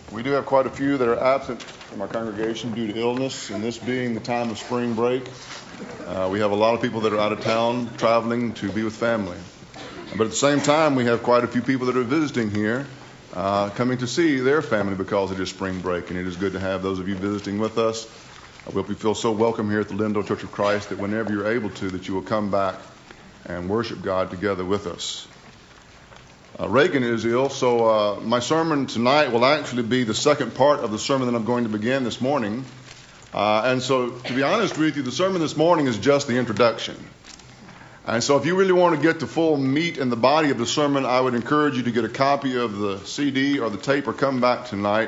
We do have quite a few that are absent from our congregation due to illness, and this being the time of spring break, we have a lot of people that are out of town traveling to be with family. But at the same time, we have quite a few people that are visiting here, coming to see their family because it is spring break, and it is good to have those of you visiting with us. I hope you feel so welcome here at the Lindell Church of Christ that whenever you're able to, that you will come back and worship God together with us. Reagan is ill, so my sermon tonight will actually be the second part of the sermon that I'm going to begin this morning. And so, to be honest with you, the sermon this morning is just the introduction. And so if you really want to get the full meat and the body of the sermon, I would encourage you to get a copy of the CD or the tape or come back tonight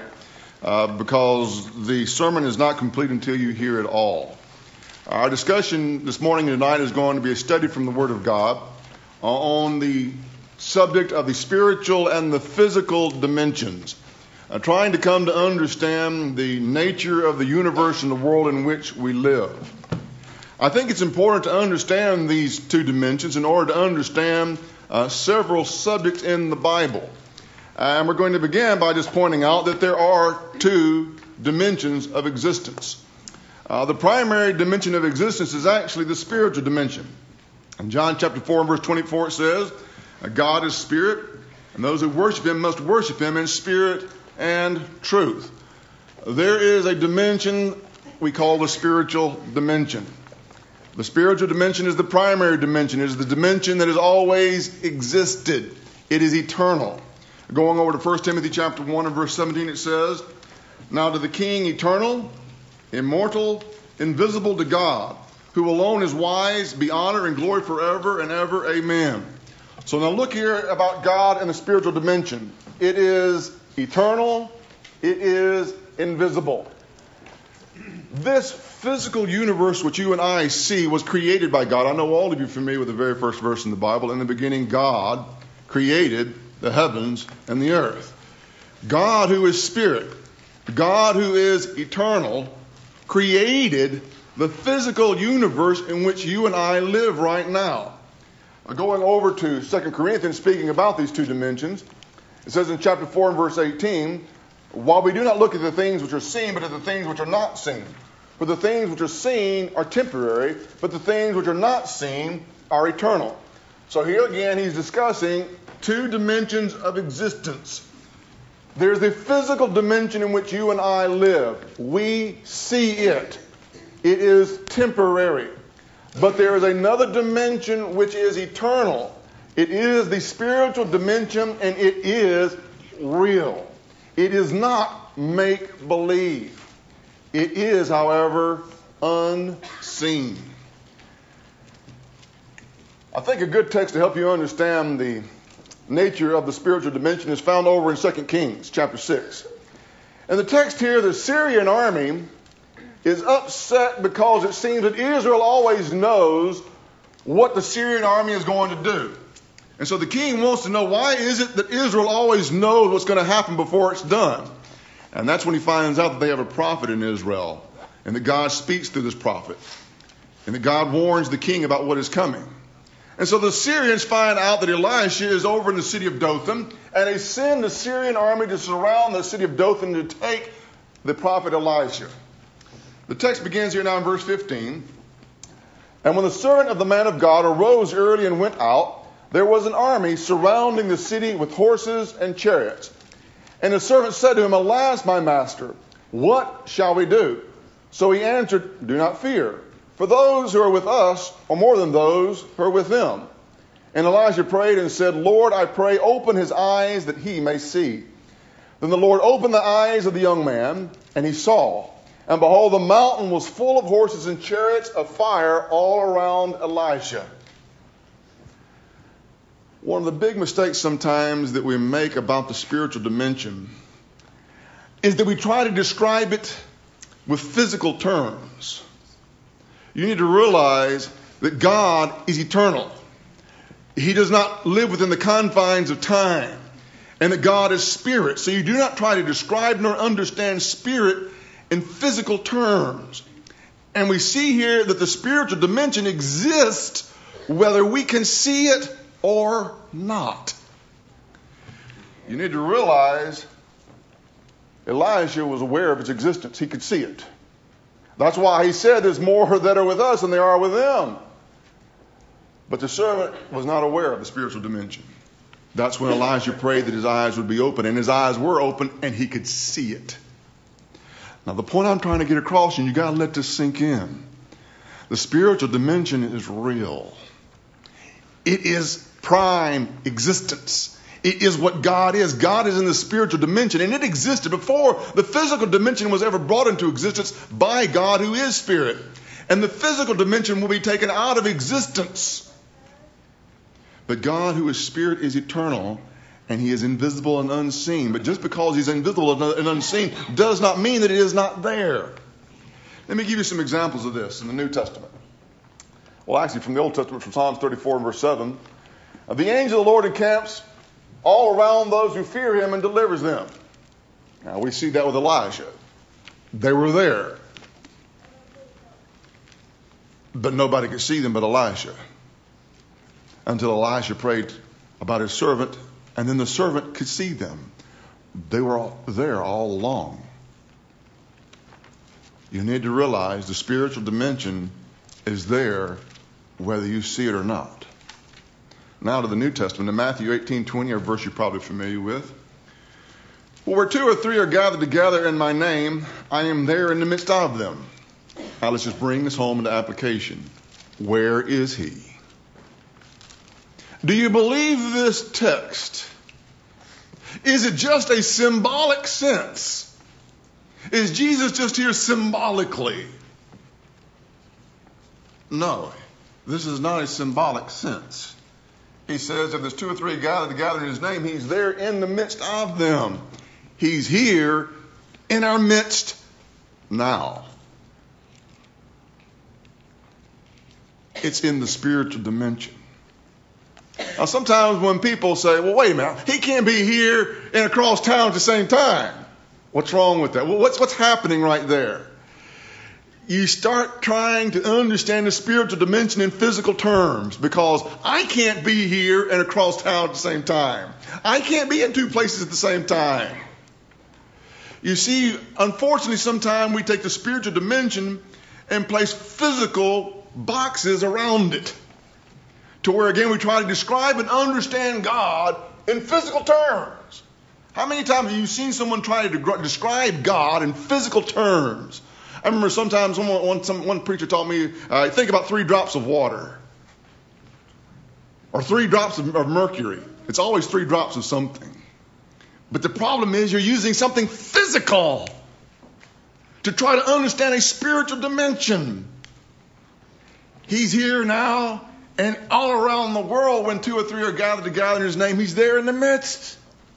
because the sermon is not complete until you hear it all. Our discussion this morning and tonight is going to be a study from the Word of God on the subject of the spiritual and the physical dimensions, trying to come to understand the nature of the universe and the world in which we live. I think it's important to understand these two dimensions in order to understand several subjects in the Bible. And we're going to begin by just pointing out that there are two dimensions of existence. The primary dimension of existence is actually the spiritual dimension. In John chapter 4 and verse 24 it says, God is spirit, and those who worship him must worship him in spirit and truth. There is a dimension we call the spiritual dimension. The spiritual dimension is the primary dimension. It is the dimension that has always existed. It is eternal. Going over to 1 Timothy chapter 1 and verse 17 it says, Now to the King eternal, immortal, invisible to God, who alone is wise, be honor and glory forever and ever. Amen. So now look here about God and the spiritual dimension. It is eternal. It is invisible. This physical universe which you and I see was created by God. I know all of you are familiar with the very first verse in the Bible. In the beginning, God created the heavens and the earth. God, who is spirit, God, who is eternal, created the physical universe in which you and I live right now. Going over to 2 Corinthians, speaking about these two dimensions, it says in chapter 4 and verse 18, While we do not look at the things which are seen, but at the things which are not seen. For the things which are seen are temporary, but the things which are not seen are eternal. So here again, he's discussing two dimensions of existence. There's the physical dimension in which you and I live. We see it. It is temporary. But there is another dimension which is eternal. It is the spiritual dimension, and it is real. It is not make-believe. It is, however, unseen. I think a good text to help you understand the nature of the spiritual dimension is found over in 2 Kings chapter 6. In the text here, the Syrian army is upset because it seems that Israel always knows what the Syrian army is going to do. And so the king wants to know, why is it that Israel always knows what's going to happen before it's done? And that's when he finds out that they have a prophet in Israel, and that God speaks through this prophet, and that God warns the king about what is coming. And so the Syrians find out that Elisha is over in the city of Dothan, and they send the Syrian army to surround the city of Dothan to take the prophet Elisha. The text begins here now in verse 15. And when the servant of the man of God arose early and went out, there was an army surrounding the city with horses and chariots. And the servant said to him, Alas, my master, what shall we do? So he answered, Do not fear, for those who are with us are more than those who are with them. And Elisha prayed and said, Lord, I pray, open his eyes that he may see. Then the Lord opened the eyes of the young man, and he saw. And behold, the mountain was full of horses and chariots of fire all around Elisha. One of the big mistakes sometimes that we make about the spiritual dimension is that we try to describe it with physical terms. You need to realize that God is eternal. He does not live within the confines of time, and that God is spirit. So you do not try to describe nor understand spirit in physical terms. And we see here that the spiritual dimension exists whether we can see it or not. You need to realize Elijah was aware of its existence. He could see it. That's why he said there's more that are with us than there are with them. But the servant was not aware of the spiritual dimension. That's when Elijah prayed that his eyes would be open, and his eyes were open, and he could see it. Now, the point I'm trying to get across, and you got to let this sink in. The spiritual dimension is real. It is prime existence. It is what God is. God is in the spiritual dimension, and it existed before the physical dimension was ever brought into existence by God, who is spirit. And the physical dimension will be taken out of existence. But God, who is spirit, is eternal, and he is invisible and unseen. But just because he's invisible and unseen does not mean that it is not there. Let me give you some examples of this in the New Testament. Well, actually, from the Old Testament, from Psalms 34 and verse 7. The angel of the Lord encamps all around those who fear him and delivers them. Now, we see that with Elijah. They were there. But nobody could see them but Elijah. Until Elijah prayed about his servant, and then the servant could see them. They were all there all along. You need to realize the spiritual dimension is there whether you see it or not. Now to the New Testament, in Matthew 18:20, a verse you're probably familiar with. Well, where 2 or 3 are gathered together in my name, I am there in the midst of them. Now let's just bring this home into application. Where is he? Do you believe this text? Is it just a symbolic sense? Is Jesus just here symbolically? No, this is not a symbolic sense. He says if there's 2 or 3 gathered together in his name, he's there in the midst of them. He's here in our midst now. It's in the spiritual dimension. Now, sometimes when people say, well, wait a minute, he can't be here and across town at the same time. What's wrong with that? Well, what's happening right there? You start trying to understand the spiritual dimension in physical terms, because I can't be here and across town at the same time. I can't be in 2 places at the same time. You see, unfortunately, sometimes we take the spiritual dimension and place physical boxes around it, to where, again, we try to describe and understand God in physical terms. How many times have you seen someone try to describe God in physical terms? I remember sometimes one preacher taught me, think about 3 drops of water. Or 3 drops of mercury. It's always 3 drops of something. But the problem is you're using something physical to try to understand a spiritual dimension. He's here now, and all around the world, when 2 or 3 are gathered together in his name, he's there in the midst.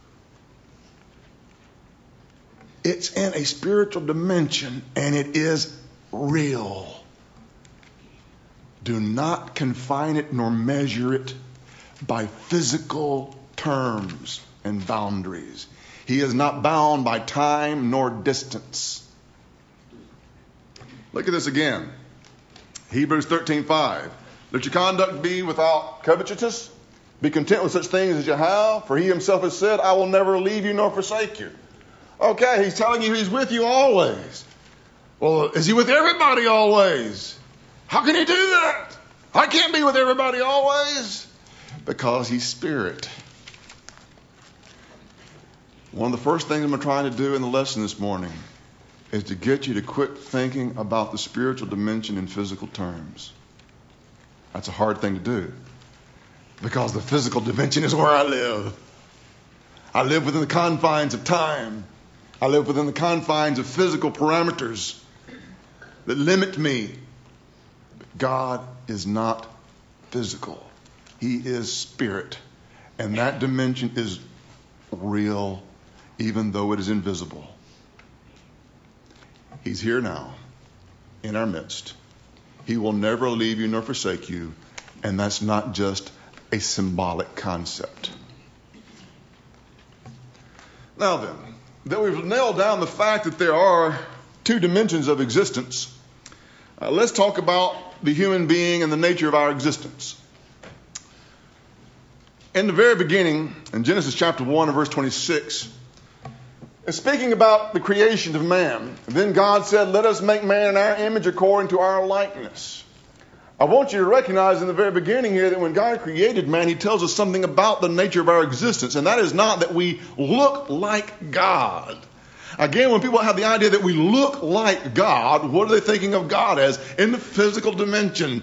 It's in a spiritual dimension, and it is real. Do not confine it nor measure it by physical terms and boundaries. He is not bound by time nor distance. Look at this again. Hebrews 13:5. Let your conduct be without covetousness. Be content with such things as you have, for he himself has said, I will never leave you nor forsake you. Okay, he's telling you he's with you always. Well, is he with everybody always? How can he do that? I can't be with everybody always. Because he's spirit. One of the first things I'm trying to do in the lesson this morning is to get you to quit thinking about the spiritual dimension in physical terms. That's a hard thing to do, because the physical dimension is where I live. I live within the confines of time. I live within the confines of physical parameters that limit me. But God is not physical. He is spirit. And that dimension is real, even though it is invisible. He's here now, in our midst. He will never leave you nor forsake you. And that's not just a symbolic concept. Now then, that we've nailed down the fact that there are 2 dimensions of existence, let's talk about the human being and the nature of our existence. In the very beginning, in Genesis chapter 1 and verse 26, And speaking about the creation of man, then God said, let us make man in our image according to our likeness. I want you to recognize in the very beginning here that when God created man, he tells us something about the nature of our existence. And that is not that we look like God. Again, when people have the idea that we look like God, what are they thinking of God as? In the physical dimension.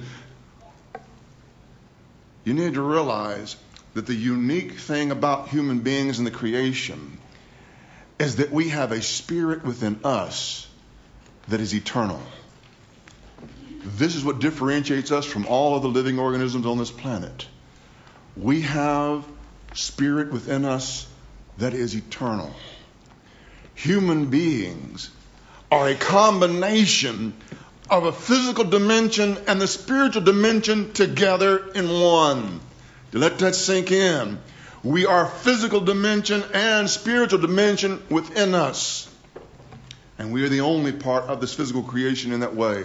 You need to realize that the unique thing about human beings in the creation is that we have a spirit within us that is eternal. This is what differentiates us from all other living organisms on this planet. We have spirit within us that is eternal. Human beings are a combination of a physical dimension and the spiritual dimension together in one. To let that sink in. We are physical dimension and spiritual dimension within us. And we are the only part of this physical creation in that way.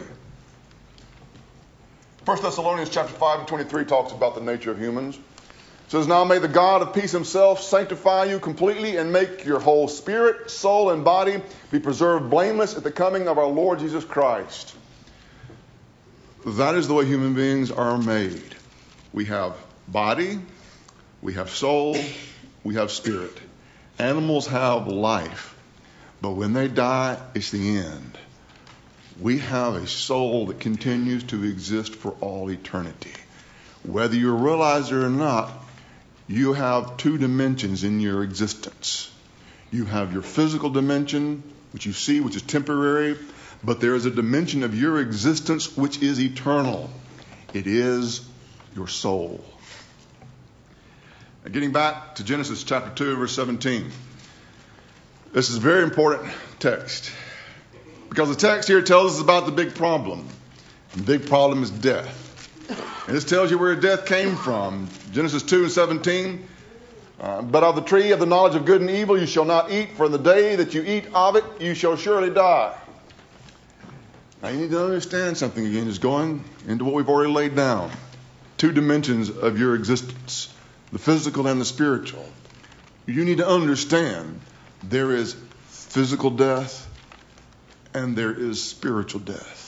1 Thessalonians chapter 5 and 23 talks about the nature of humans. It says, now may the God of peace himself sanctify you completely and make your whole spirit, soul, and body be preserved blameless at the coming of our Lord Jesus Christ. That is the way human beings are made. We have body, we have soul, we have spirit. Animals have life, but when they die, it's the end. We have a soul that continues to exist for all eternity. Whether you realize it or not, you have two dimensions in your existence. You have your physical dimension, which you see, which is temporary, but there is a dimension of your existence which is eternal. It is your soul. Now, getting back to Genesis chapter 2, verse 17. This is a very important text. Because the text here tells us about the big problem. The big problem is death. And this tells you where death came from. Genesis 2 and 17. But of the tree of the knowledge of good and evil you shall not eat, for in the day that you eat of it, you shall surely die. Now you need to understand something again. It's going into what we've already laid down. Two dimensions of your existence. The physical and the spiritual. You need to understand there is physical death and there is spiritual death.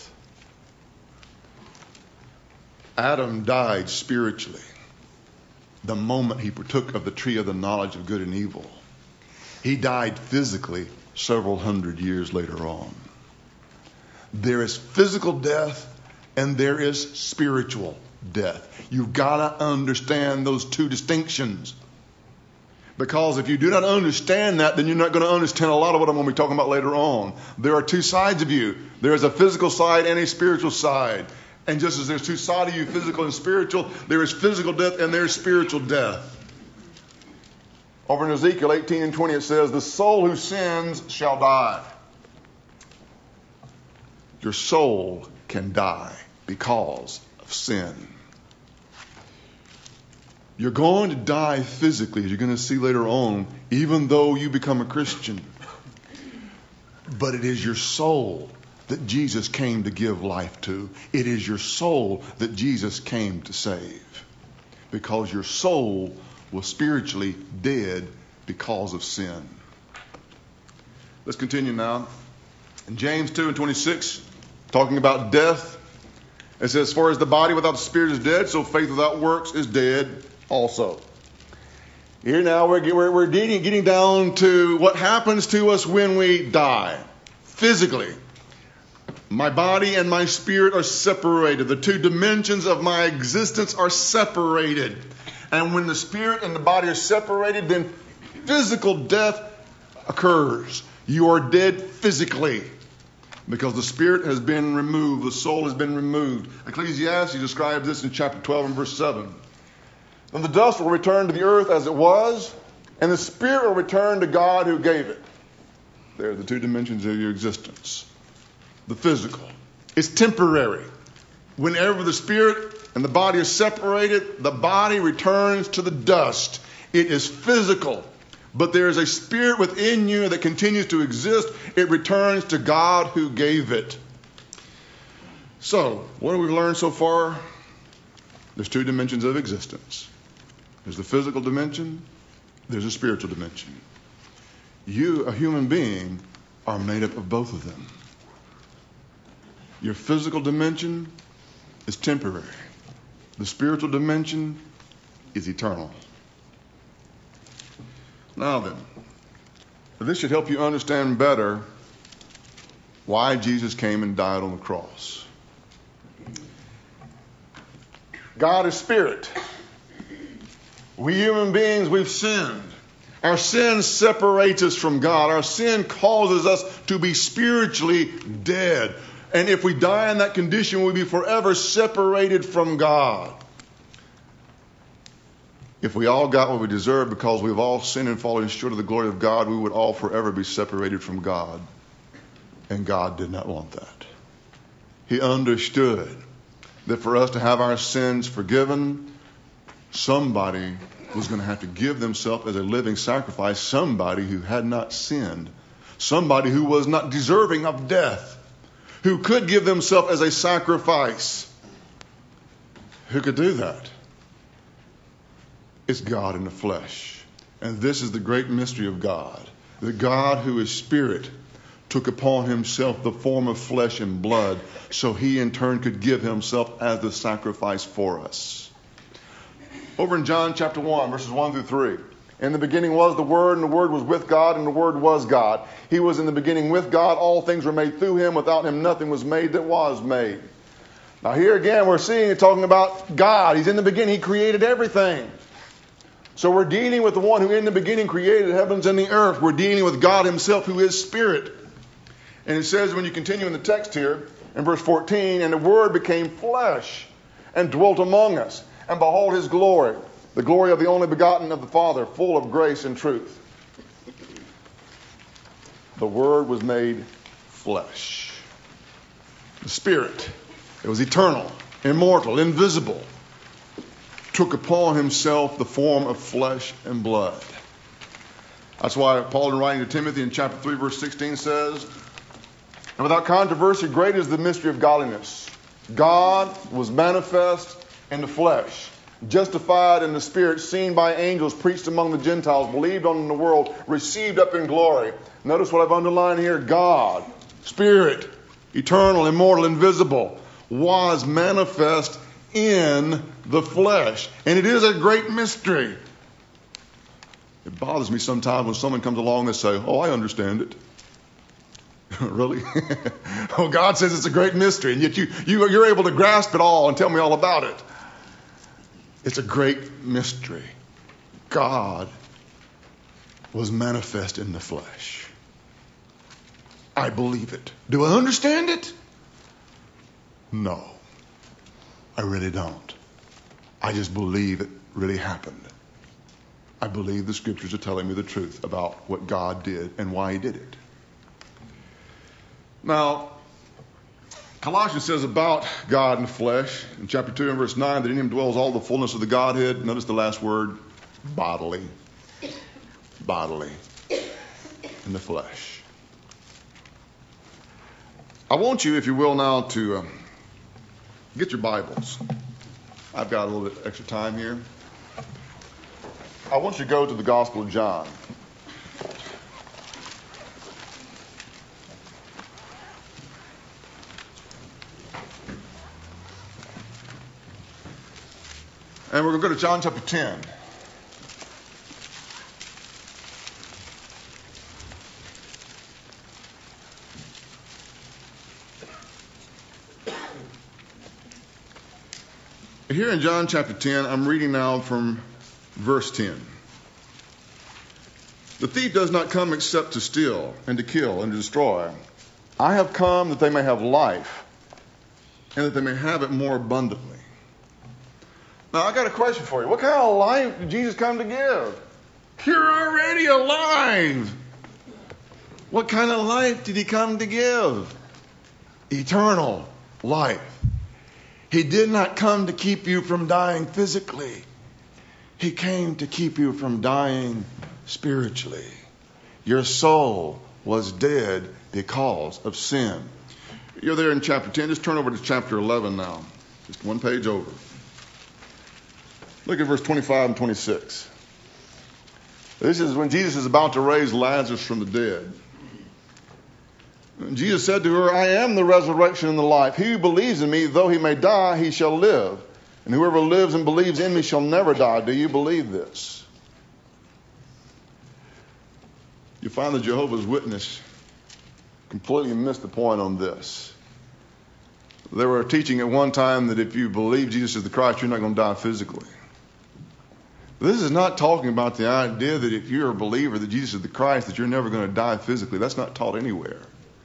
Adam died spiritually the moment he partook of the tree of the knowledge of good and evil. He died physically several hundred years later on. There is physical death and there is spiritual death. You've got to understand those two distinctions. Because if you do not understand that, then you're not going to understand a lot of what I'm going to be talking about later on. There are two sides of you. There is a physical side and a spiritual side. And just as there's two sides of you, physical and spiritual, there is physical death and there is spiritual death. Over in Ezekiel 18 and 20 it says, the soul who sins shall die. Your soul can die because of sin. You're going to die physically, as you're going to see later on, even though you become a Christian. But it is your soul that Jesus came to give life to. It is your soul that Jesus came to save. Because your soul was spiritually dead because of sin. Let's continue now. In James 2 and 26, talking about death, it says, for as the body without the spirit is dead, so faith without works is dead also. Here now we're getting down to what happens to us when we die. Physically, my body and my spirit are separated. The two dimensions of my existence are separated. And when the spirit and the body are separated, then physical death occurs. You are dead physically because the spirit has been removed. The soul has been removed. Ecclesiastes describes this in chapter 12 and verse 7. Then the dust will return to the earth as it was, and the spirit will return to God who gave it. There are the two dimensions of your existence. The physical. It's temporary. Whenever the spirit and the body are separated, the body returns to the dust. It is physical. But there is a spirit within you that continues to exist. It returns to God who gave it. So, what have we learned so far? There's two dimensions of existence. There's the physical dimension. There's a spiritual dimension. You, a human being, are made up of both of them. Your physical dimension is temporary. The spiritual dimension is eternal. Now then, this should help you understand better why Jesus came and died on the cross. God is spirit. We human beings, we've sinned. Our sin separates us from God. Our sin causes us to be spiritually dead. And if we die in that condition, we'll be forever separated from God. If we all got what we deserve because we've all sinned and fallen short of the glory of God, we would all forever be separated from God. And God did not want that. He understood that for us to have our sins forgiven, somebody was going to have to give themselves as a living sacrifice, somebody who had not sinned, somebody who was not deserving of death, who could give themselves as a sacrifice. Who could do that? It's God in the flesh. And this is the great mystery of God. The God who is spirit took upon himself the form of flesh and blood so he in turn could give himself as the sacrifice for us. Over in John chapter 1, verses 1 through 3. In the beginning was the Word, and the Word was with God, and the Word was God. He was in the beginning with God. All things were made through him. Without him nothing was made that was made. Now here again we're seeing it talking about God. He's in the beginning. He created everything. So we're dealing with the one who in the beginning created the heavens and the earth. We're dealing with God himself who is spirit. And it says when you continue in the text here, in verse 14, and the Word became flesh and dwelt among us. And behold his glory, the glory of the only begotten of the Father, full of grace and truth. The Word was made flesh. The Spirit, it was eternal, immortal, invisible, took upon himself the form of flesh and blood. That's why Paul, in writing to Timothy in chapter 3, verse 16 says, and without controversy, great is the mystery of godliness. God was manifest in the flesh, justified in the Spirit, seen by angels, preached among the Gentiles, believed on in the world, received up in glory. Notice what I've underlined here. God, Spirit, eternal, immortal, invisible, was manifest in the flesh. And it is a great mystery. It bothers me sometimes when someone comes along and say, oh, I understand it. Really? Oh, God says it's a great mystery, and yet you're able to grasp it all and tell me all about it. It's a great mystery. God was manifest in the flesh. I believe it. Do I understand it? No, I really don't. I just believe it really happened. I believe the scriptures are telling me the truth about what God did and why he did it. Now, Colossians says about God in the flesh, in chapter 2 and verse 9, that in him dwells all the fullness of the Godhead. Notice the last word, bodily. Bodily. In the flesh. I want you, if you will, now to get your Bibles. I've got a little bit extra time here. I want you to go to the Gospel of John. And we're going to go to John chapter 10. Here in John chapter 10, I'm reading now from verse 10. The thief does not come except to steal and to kill and to destroy. I have come that they may have life and that they may have it more abundantly. Now, I got a question for you. What kind of life did Jesus come to give? You're already alive. What kind of life did he come to give? Eternal life. He did not come to keep you from dying physically. He came to keep you from dying spiritually. Your soul was dead because of sin. You're there in chapter 10. Just turn over to chapter 11 now. Just one page over. Look at verse 25 and 26. This is when Jesus is about to raise Lazarus from the dead. Jesus said to her, I am the resurrection and the life. He who believes in me, though he may die, he shall live. And whoever lives and believes in me shall never die. Do you believe this? You find the Jehovah's Witness completely missed the point on this. They were teaching at one time that if you believe Jesus is the Christ, you're not going to die physically. This is not talking about the idea that if you're a believer that Jesus is the Christ, that you're never going to die physically. That's not taught anywhere.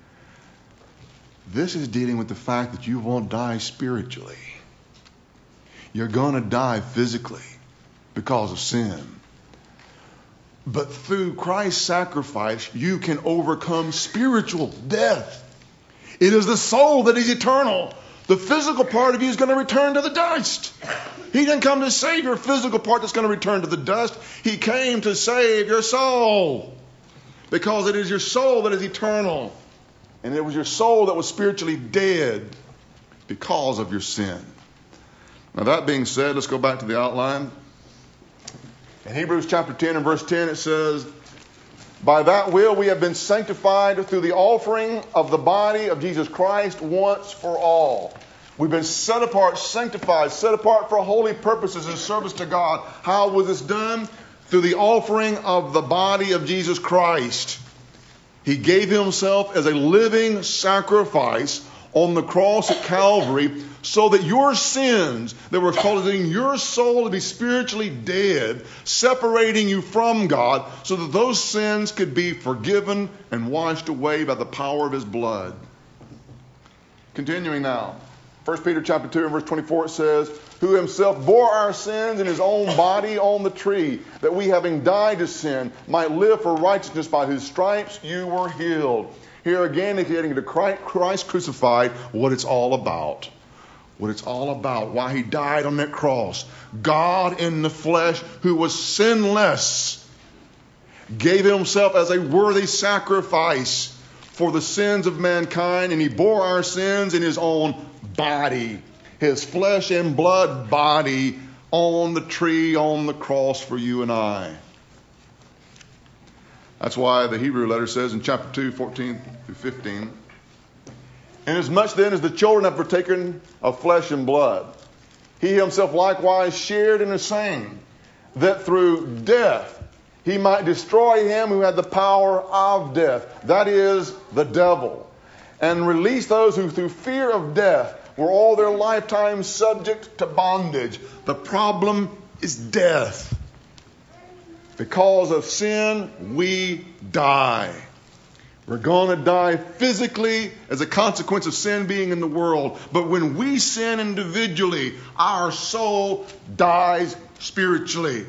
This is dealing with the fact that you won't die spiritually. You're going to die physically because of sin. But through Christ's sacrifice, you can overcome spiritual death. It is the soul that is eternal. The physical part of you is going to return to the dust. He didn't come to save your physical part that's going to return to the dust. He came to save your soul. Because it is your soul that is eternal. And it was your soul that was spiritually dead because of your sin. Now that being said, let's go back to the outline. In Hebrews chapter 10 and verse 10 it says, by that will we have been sanctified through the offering of the body of Jesus Christ once for all. We've been set apart, sanctified, set apart for holy purposes in service to God. How was this done? Through the offering of the body of Jesus Christ. He gave himself as a living sacrifice on the cross at Calvary so that your sins that were causing your soul to be spiritually dead, separating you from God, so that those sins could be forgiven and washed away by the power of his blood. Continuing now. 1 Peter chapter 2 and verse 24 it says, who himself bore our sins in his own body on the tree, that we having died to sin might live for righteousness, by whose stripes you were healed. Here again, if you're getting to Christ crucified, what it's all about. What it's all about. Why he died on that cross. God in the flesh, who was sinless, gave himself as a worthy sacrifice for the sins of mankind, and he bore our sins in his own body. His flesh and blood body on the tree, on the cross for you and I. That's why the Hebrew letter says in chapter 2, 14 through 15, inasmuch then as the children have partaken of flesh and blood, he himself likewise shared in the same, that through death he might destroy him who had the power of death, that is, the devil, and release those who through fear of death were all their lifetime subject to bondage. The problem is death. Because of sin, we die. We're going to die physically as a consequence of sin being in the world. But when we sin individually, our soul dies spiritually.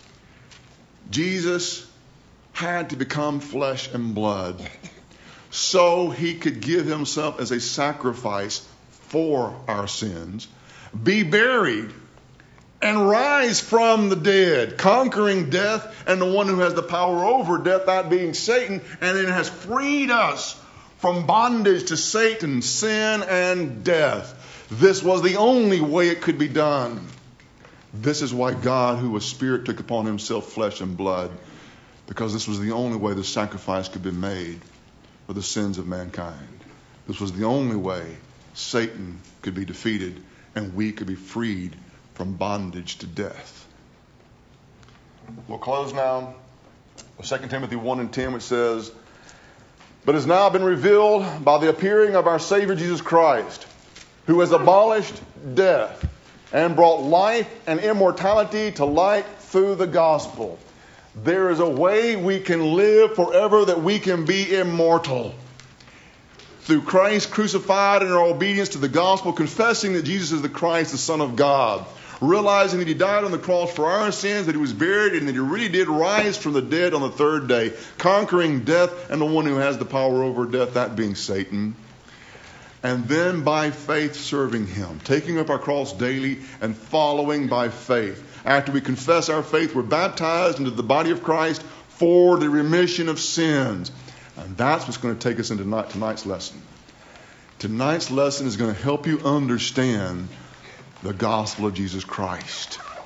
Jesus had to become flesh and blood so he could give himself as a sacrifice for our sins, be buried, and rise from the dead, conquering death and the one who has the power over death, that being Satan, and it has freed us from bondage to Satan, sin, and death. This was the only way it could be done. This is why God, who was spirit, took upon himself flesh and blood, because this was the only way the sacrifice could be made for the sins of mankind. This was the only way Satan could be defeated and we could be freed from bondage to death. We'll close now with 2 Timothy 1 and 10, which says, but has now been revealed by the appearing of our Savior Jesus Christ, who has abolished death and brought life and immortality to light through the gospel. There is a way we can live forever, that we can be immortal. Through Christ crucified and our obedience to the gospel, confessing that Jesus is the Christ, the Son of God, realizing that he died on the cross for our sins, that he was buried, and that he really did rise from the dead on the third day, conquering death and the one who has the power over death, that being Satan. And then by faith serving him, taking up our cross daily and following by faith. After we confess our faith, we're baptized into the body of Christ for the remission of sins. And that's what's going to take us into tonight's lesson. Tonight's lesson is going to help you understand the gospel of Jesus Christ.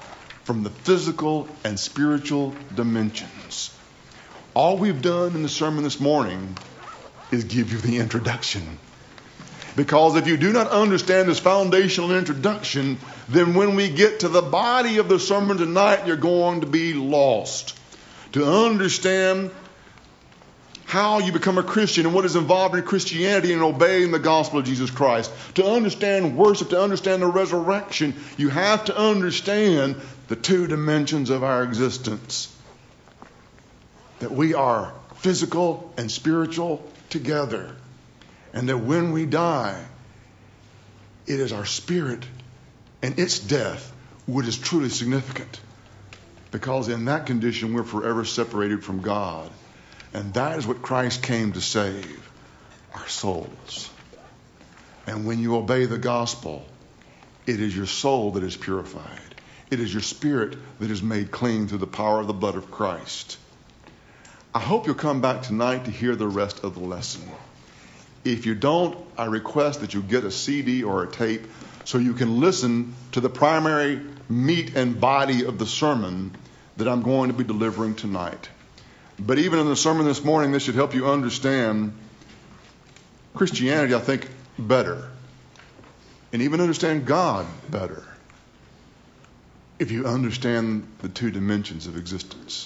from the physical and spiritual dimensions. All we've done in the sermon this morning is give you the introduction. Because if you do not understand this foundational introduction, then when we get to the body of the sermon tonight, you're going to be lost. To understand how you become a Christian and what is involved in Christianity and obeying the gospel of Jesus Christ. To understand worship, to understand the resurrection, you have to understand the two dimensions of our existence. That we are physical and spiritual together. And that when we die, it is our spirit and its death which is truly significant. Because in that condition, we're forever separated from God. And that is what Christ came to save, our souls. And when you obey the gospel, it is your soul that is purified. It is your spirit that is made clean through the power of the blood of Christ. I hope you'll come back tonight to hear the rest of the lesson. If you don't, I request that you get a CD or a tape so you can listen to the primary meat and body of the sermon that I'm going to be delivering tonight. But even in the sermon this morning, this should help you understand Christianity, I think, better. And even understand God better. If you understand the two dimensions of existence.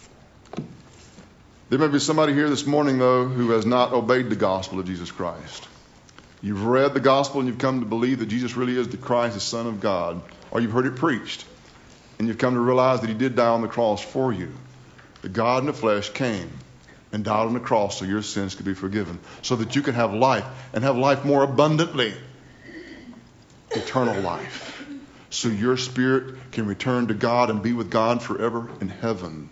There may be somebody here this morning, though, who has not obeyed the gospel of Jesus Christ. You've read the gospel and you've come to believe that Jesus really is the Christ, the Son of God. Or you've heard it preached. And you've come to realize that he did die on the cross for you. That God in the flesh came and died on the cross so your sins could be forgiven. So that you can have life and have life more abundantly. Eternal life. So your spirit can return to God and be with God forever in heaven.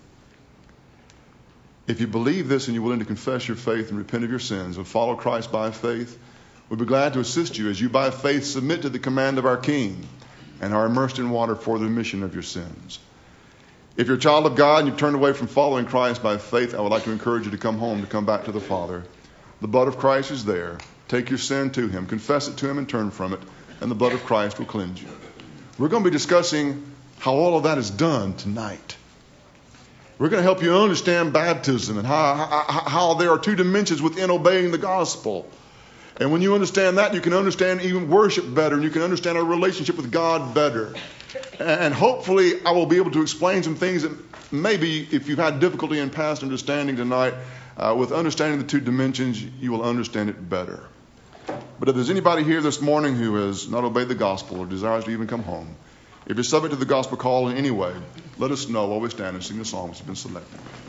If you believe this and you're willing to confess your faith and repent of your sins and follow Christ by faith, we'll be glad to assist you as you by faith submit to the command of our King and are immersed in water for the remission of your sins. If you're a child of God and you've turned away from following Christ by faith, I would like to encourage you to come home, to come back to the Father. The blood of Christ is there. Take your sin to him, confess it to him and turn from it, and the blood of Christ will cleanse you. We're going to be discussing how all of that is done tonight. We're going to help you understand baptism and how there are two dimensions within obeying the gospel. And when you understand that, you can understand even worship better, and you can understand our relationship with God better. And hopefully I will be able to explain some things that maybe if you've had difficulty in past understanding tonight, with understanding the two dimensions, you will understand it better. But if there's anybody here this morning who has not obeyed the gospel or desires to even come home, if you're subject to the gospel call in any way, let us know while we stand and sing the song which has been selected.